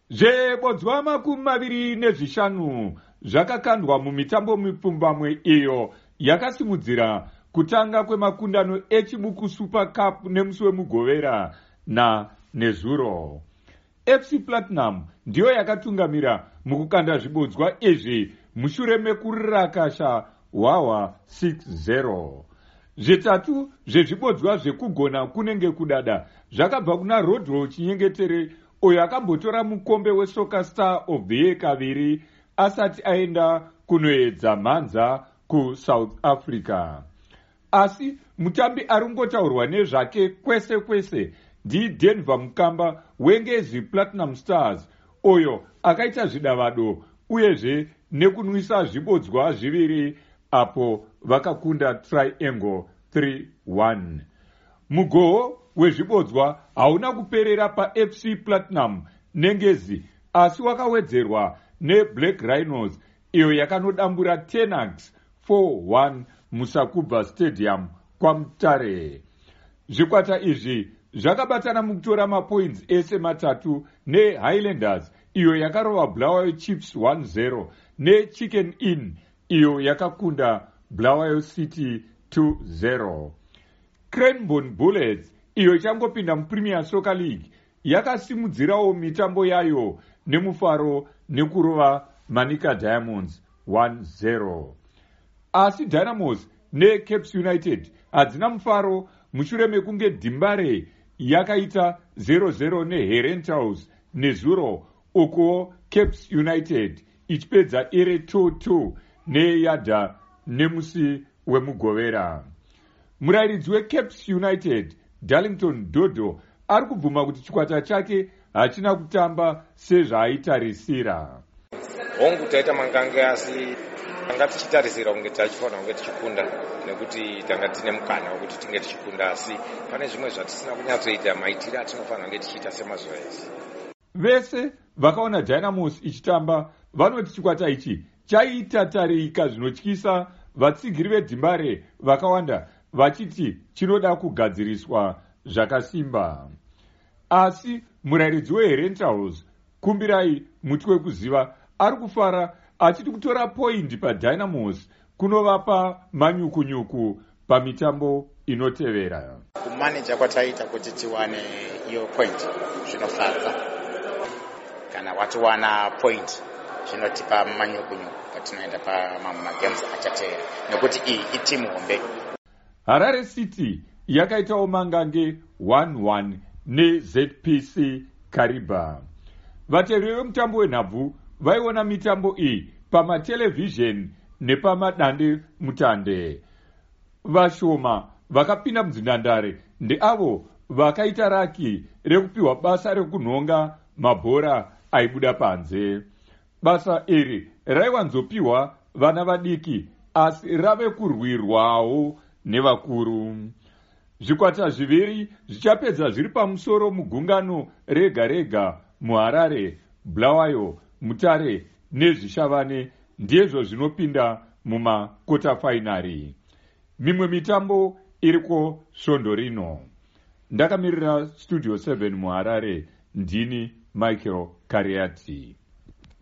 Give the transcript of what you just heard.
Zvebodzwa 25 zvakakandwa mumitambo mipfumbamwe iyo yakasimudzira kutanga kwemakundano echibuku Super Cup nemusi wemugovera nezuro. FC Platinum ndiyo yakatungamira mukukanda zvibodzwa izvi mushure mekurakasha Wawa 6-0. Zvitatu zvezvibodzwa zvekugona kunenge kudada zvakabva kuna Rodro Chinyengetere uyo akambotora mukombe weSoccer Star of the Year kaviri asati aenda kunoedza mhanza kuSouth Africa. Asi mutambi aringotaurwa nezvake kwese kwese ndiDenver Mukamba weNgezi Platinum Stars uyo akaita zvidavado uyezve nekunwisa zvibodzwa zviviri apo vakakunda Triangle 3-1. Mugoho wezvibodzwa hauna kuperera paFC Platinum neNgezi asi wakawedzerwa neBlack Rhinos iyo yakanodambura Tenax 4-1 muSakubva Stadium kwaMutare. Zvikwata izvi zvakabatana mukutora mapoints ese matatu neHighlanders iyo yakarova Bulawayo Chiefs 1-0 neChicken Inn iyo yakakunda Bulawayo City 2-0. Cranbourne Bullets iyo ichangopinda muPremier Soccer League yakasimudzirawo mitambo yayo nemufaro nekurova Manica Diamonds 1-0. Asi Dynamos neCapes United hadzina mufaro mushure mekunge Dimbare yakaita 0-0 neHerentals nezuro uko Capes United ichipedza ire 2-2 neYada nemusi wemugovera. Murairidzi weCapes United Darlington Dodo ari kubvuma kuti chikwata chake hachina kutamba sezvaaitarisira. Hongu taita mangange asi tanga tichitarisira kunge tachifanira kunge tichikunda nekuti tanga tine mukana wekuti tinge tichikunda asi pane zvimwe zvatisina kunyatsoita maitiro atinofanira kunge tichiita semazuva ese. Vese vakaona Dynamos ichitamba vanoti chikwata ichi chaitatarika zvinotyisa, vatsigiri veDimbare vakawanda vachiti chinoda kugadziriswa zvakasimba. Asi murairidzi weHerentals Kumbirai muti wekuziva ari kufara achiti kutora poindi paDynamos kunovapa manyukunyuku pamitambo inotevera. Kumaneja kwataita kuti tiwane iyo point zvinofadza. Kana watiwana point zvinotipa manyukunyuku patinoenda pamagames achatevera nekuti iyi itimu hombe. Harare City yakaitawo mangange 1-1 neZPC Kariba. Vateveri vemutambo wenhabvu vaiona mitambo iyi pamatelevhizheni nepamadande mutande. Vashoma vakapinda mudzinhandare ndeavo vakaita raki rekupiwa basa rekunhonga mabhora aibuda panze. Basa iri raiwanzopiwa vana vadiki asi rave kurwirwawo nevakuru. Zvikwata zviviri zvichapedza zviri pamusoro mugungano rega rega muHarare, Bulawayo, Mutare nezvishavane ndizvo zvinopinda mumakota fainari. Mimwe mitambo iriko svondo rino. Ndakamirira Studio 7 muHarare, ndini Michael Kariati.